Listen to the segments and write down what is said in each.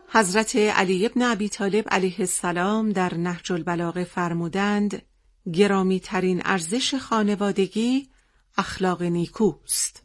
حضرت علی بن ابی طالب علیه السلام در نهج البلاغه فرمودند گرامی ترین ارزش خانوادگی اخلاق نیکوست.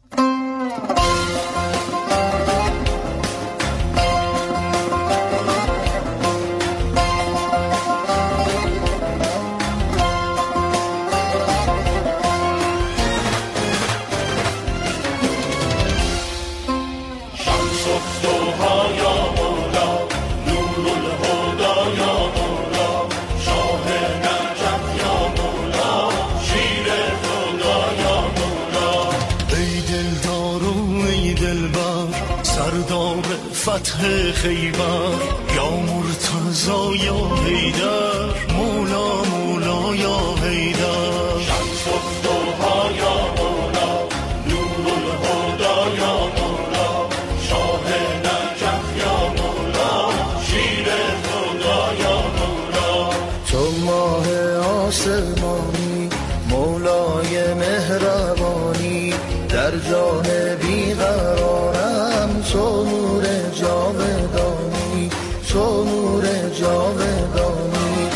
فتح خیبر یا مرتضی یا حیدر، مولا مولا یا حیدر، شمس الضحی یا مولا، نور الهدی یا مولا، شاه نجف یا مولا، شیر خدا یا مولا. تو ماه آسمانی مولای مهربانی، در جان بیقرارم تو نور جاودانی، تو نور جاودانی.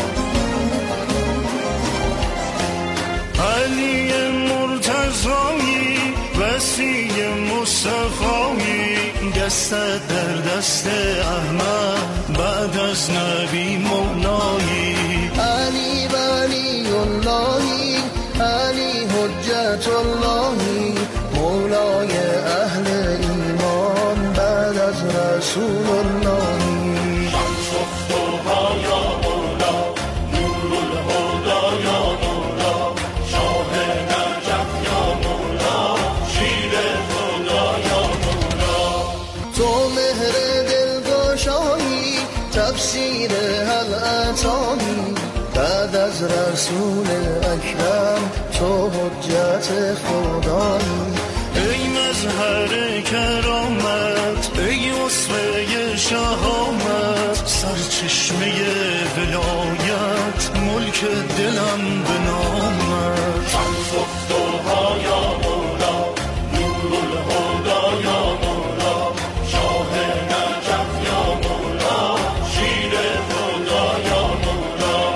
علی مرتضایی وسیع مصطفایی، دستت در دست احمد بعد از نبی مولایی. علی ولی اللهی، علی حجت اللهی، مولای اهل ایمان بعد از رسول اللهی. شمس الضحی یا مولا، نور الهدی یا مولا، شاه نجف یا مولا، شیر خدا یا مولا. تو مهر دلگشایی، تفسیر حل عطایی، بعد از رسول اکرم تو حجت خدایی. ای مظهر کرامت، ای اسوه شهامت، سرچشمه ولایت، ملک دلم به نامت. شمس الضحی یا مولا، نور الهدی یا مولا، شاه نجف یا مولا، شیر خدا یا مولا.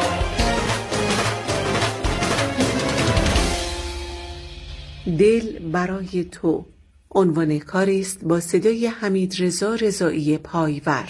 دل برای تو عنوان کاری است با صدای حمیدرضا رضایی پایور.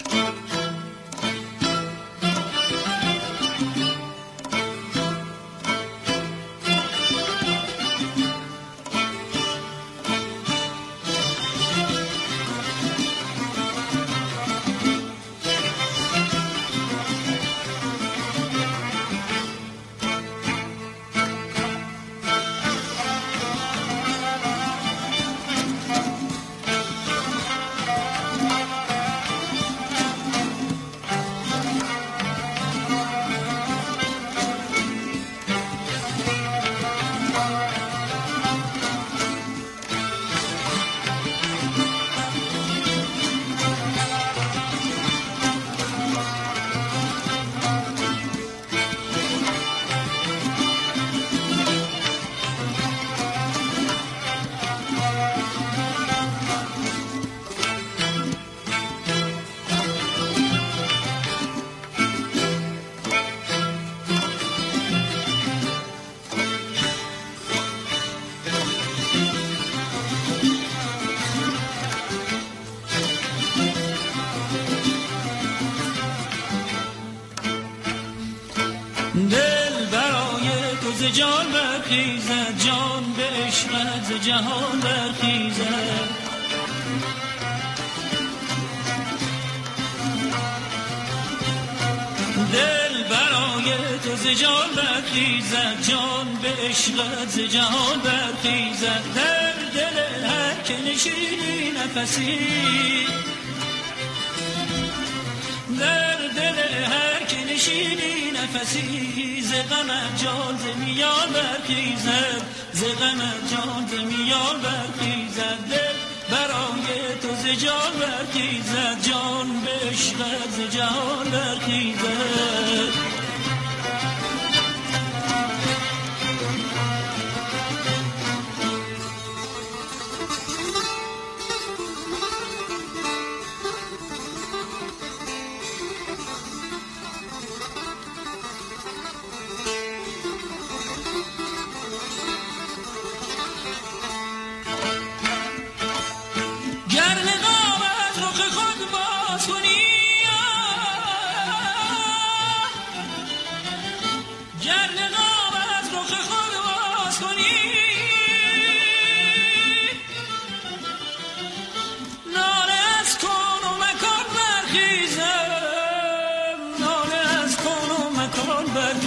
دل برای تو ز جان برخیزد، جان به عشقت ز جهان برخیزد. دل برای تو ز جان برخیزد، جان به عشقت ز جهان برخیزد. در دل هر که نشینی نفسی، در دل هر که نشینی نفسی، ز غمت جان ز میان برخیزد، ز غمت جان ز میان برخیزد. دل برای تو ز جان برخیزد، جان به عشقت ز جهان برخیزد.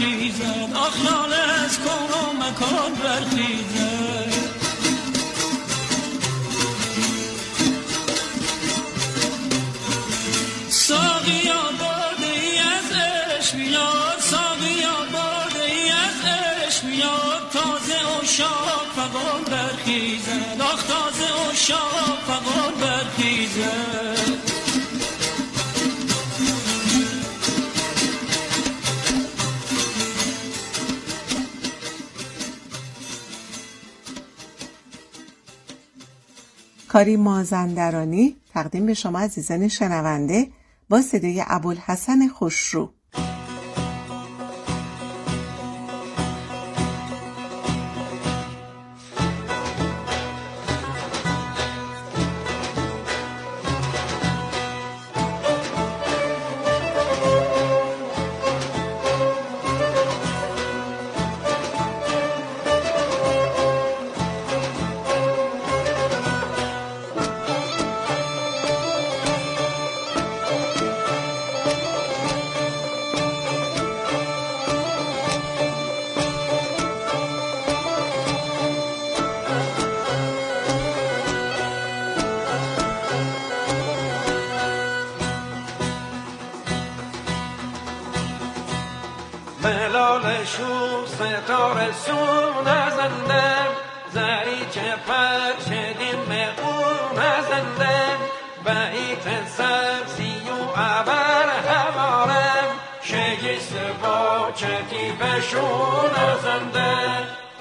برخیزد، آخیال از کون و مکان برخیزد. ساقیا باده ای از عشق بیار، ساقیا باده ای از عشق بیار، تازه عشاق فغان برخیزد، آخ تازه عشاق فغان برخیزد. کاری مازندرانی تقدیم به شما عزیزان شنونده با صدای ابوالحسن خوشرو. ملال شو ستاره سو نزندم، زری که پرشدیم مقون نزندم، بیت سبزی و عبر هوارم، شگست با چتی بشو نزندم.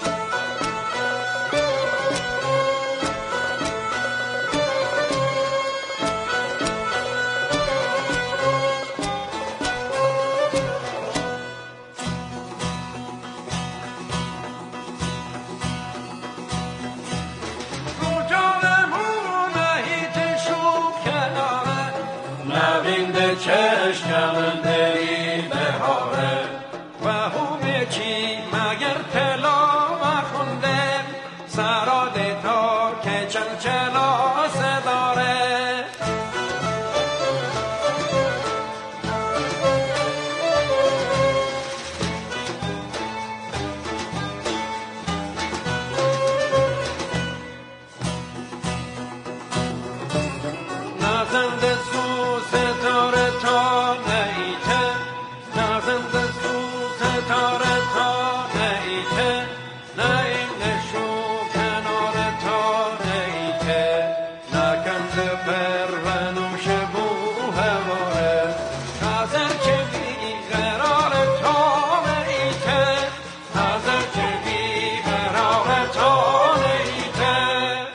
چشم دلی بهاره و همه چی مگر پلا و خوندم، سراده تا که چلچلا سداره. نازنده سو ستاره تا نیته، نازنده سو ستاره تا نیته، نیم نشو کنار تا نیته، نکنده پرونوش بو هواره، نظر که بی قرار تا نیته، نظر که بی قرار تا نیته.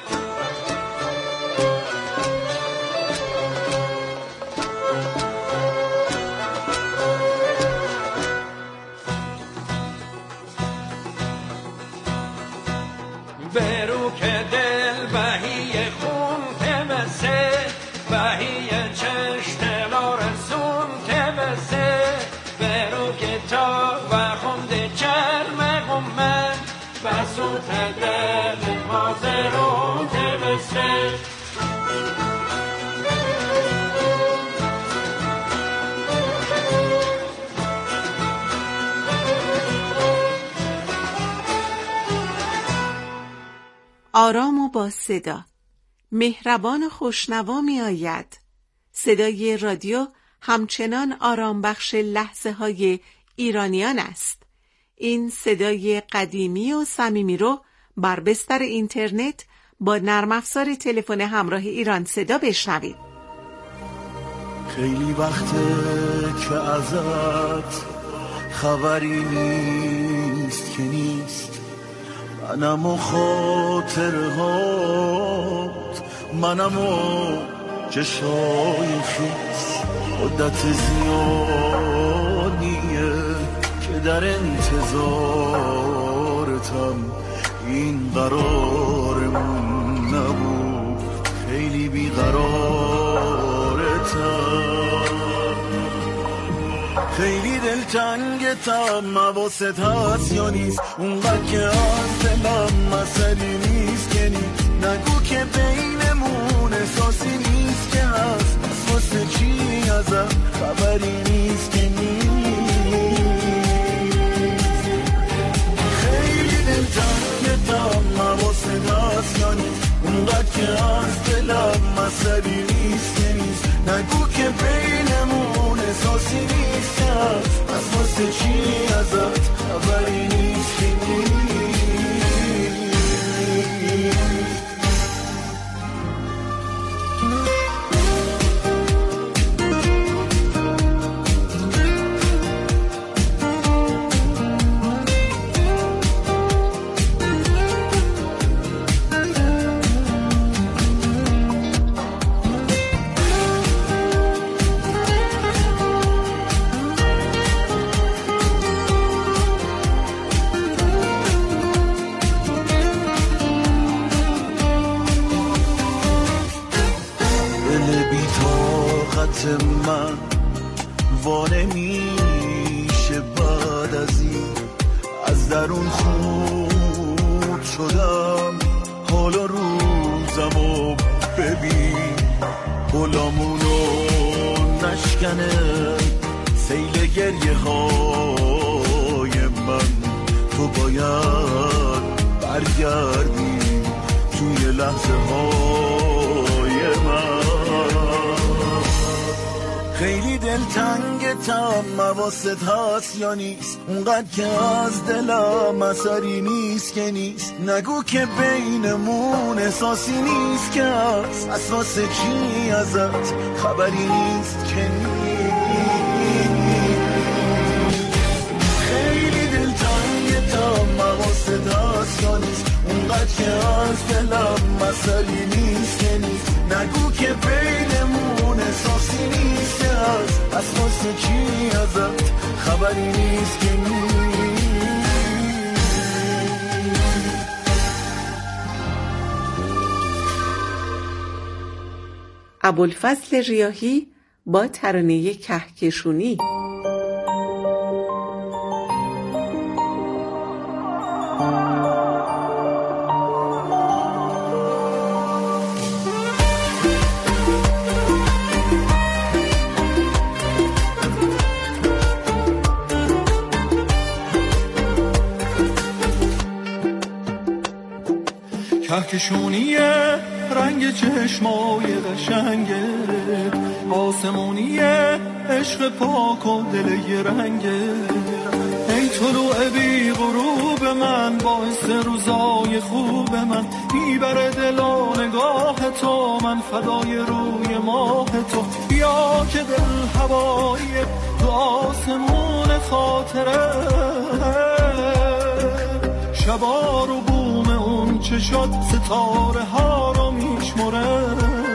برو که دل بهی خون تمسه، بهی چشتلا رسون تمسه، برو که تا و خونده چرم غمه، بسوت دل مازرون تمسه. آرام و با صدا، مهربان و خوشنوا می آید. صدای رادیو همچنان آرام بخش لحظه های ایرانیان است. این صدای قدیمی و صمیمی رو بر بستر اینترنت با نرم افزار تلفن همراه ایران صدا بشنوید. خیلی وقته که ازت خبری نیست که نیست، منم و خاطرهات، منم و چشای خیس، مدت زیادیه که در انتظارتم، این قرارمون نبود، خیلی بیقرارتم، خیلی دلتنگتم، حواست هست یا نیست، اونقدر که از دلم مسئله نیست که نیست، نگو که بینمون احساسی نیست که هست، واسه چی ازم خبری نیست که نیست. نیست اونقدر که از دلم مسئله نیست که نیست نگو که بینمون احساسی نیست که هست از واسه چی ازت خبری نیست که نیست من وانه میشه بعد از این از درون خود شدم حالا روزمو ببین غلامونو نشکنه سیل گریه های من تو باید برگردی توی لحظه های من خیلی دلتنگتم حواست هست یا نیست اونقدر که از دلم اثری نیست که نیست نگو که بینمون احساسی نیست که هست اساسه چی ازت خبری نیست که نیست خیلی دلتنگتم حواست هست یا نیست اونقدر که از دلم اثری نیست که نیست نگو که بینمون احساسی نیست که هست اساس چی ازت خبری نیست که نیست ابوالفضل ریاحی با ترانه کهکشونی. کهکشونیه رنگ چشمای قشنگه آسمونیه عشق پاک و دل یه رنگه ای طلوع بی غروب من باعث روزای خوب من میبره دل و نگاه تو من فدای روی ماه تو بیا که دل هوایی تو آسمون خاطره شبا رو بوم اون چه شد ستاره ها رو میشمره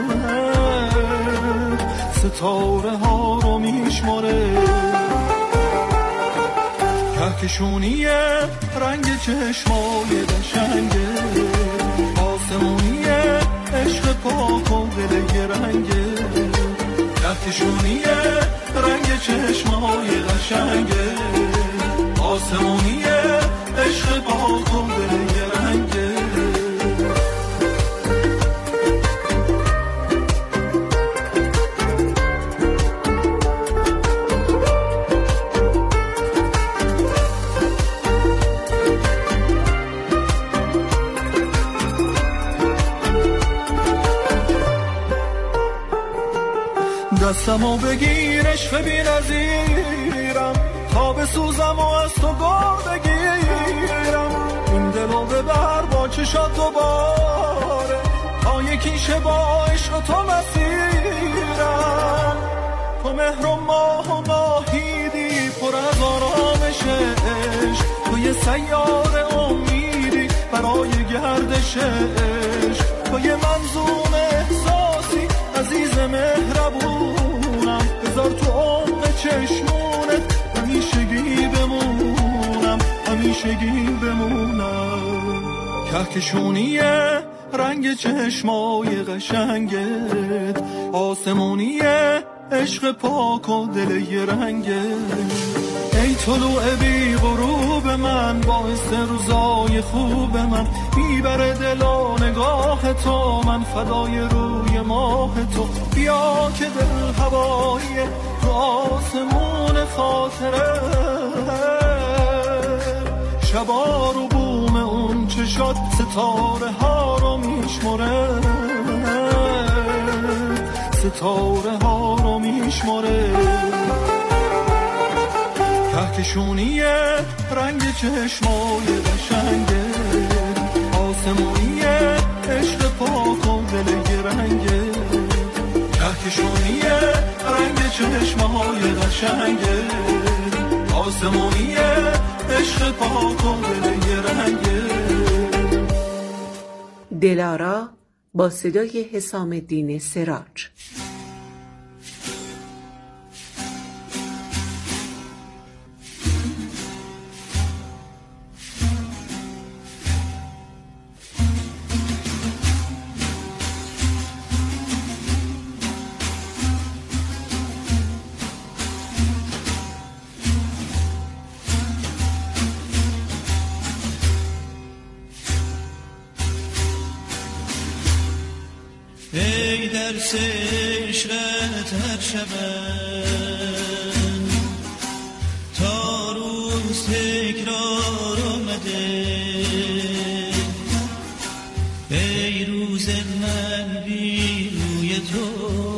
ستاره ها رو میشمره کهکشونیه رنگ چشمای قشنگه آسمونیه عشق پاک و دل یه رنگه کهکشونیه رنگ چشمای قشنگه آسمونیه عشق پاک و دل یه رنگه دستمو بگیر عشق بی نظیرم تا بسوزم و از تو گل بگیرم این دلو ببر با چشات دوباره تا یکیشه با عشق تو مسیرم تو مهر و ماه و ناهیدی پر از آرامش عشق تو یه سیاره امیدی برای گردش عشق تو یه منظوم احساسی عزیز مهربونم بذار تو عمق چشمونت همیشگی بمونم همیشگی بمونم کهکشونیه رنگ چشمای قشنگت آسمونیه عشق پاک و دل یه رنگه ای طلوع بی غروب من باعث روزای خوب من میبره دل و نگاه تو من فدای روی ماه تو بیا که دل هوایی تو آسمون خاطره شبا رو بوم اون چه چشات ستاره ها رو میشمره، ستاره ها رو میشمره. کهکشونیه رنگ چشمای قشنگه، آسمونیه عشق پاک و دل رنگه. کهکشونیه رنگ چشمای قشنگه، آسمونیه عشق پاک و دل رنگه. دلارا با صدای حسام الدین سراج. ای درس عشقت هر شبم تا روز تکرار آمده، ای روز من بی روی تو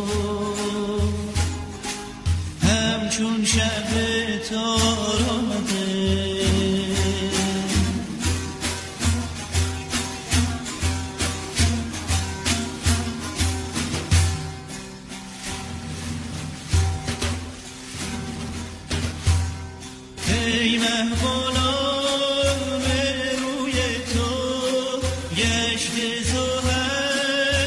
همچون شب تار آمده. ای محبوب